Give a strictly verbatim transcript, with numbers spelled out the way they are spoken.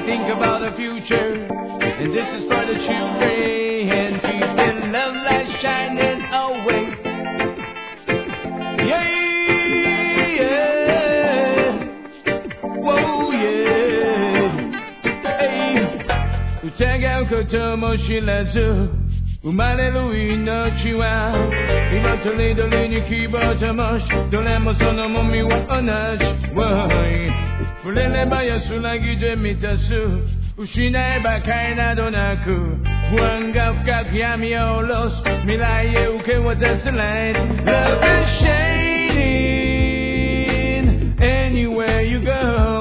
think about the future, and this is for the children. Keep the love light shining always. Yeah, yeah. Whoa, yeah. Hey, utanga kotomo shilazu. Umalelu no chiwa. Ima toledo lini kibota mosh. Dolemo sono momi wa onash. Why? Fulele baya sulagi de mitasu. Ushina eba kaina donaku. Wanga fkak yami olos. Milaye uke watasalite. Love is shining anywhere you go.